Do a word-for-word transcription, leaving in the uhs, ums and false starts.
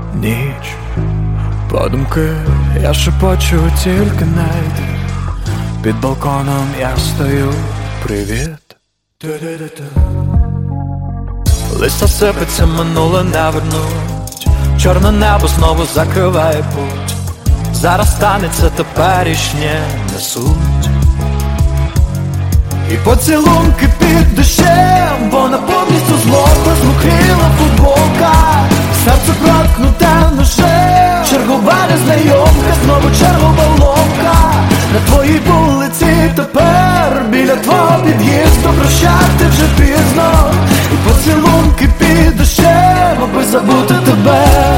Ніч, подумки, я шепочу, тільки не йди. Під балконом я стою, привіт. Листа сипеться, минуле не вернуть. Чорне небо знову закриває путь. Зараз станеться, теперішнє не суть. І поцілунки під дощем, вона повністю злоба змокріла футболка. Серце проткнуте ножем, чергова незнайомка, знову чергова ломка. На твоїй вулиці тепер, біля твого під'їзду, прощати вже пізно. І поцілунки під дощем, аби забути тебе.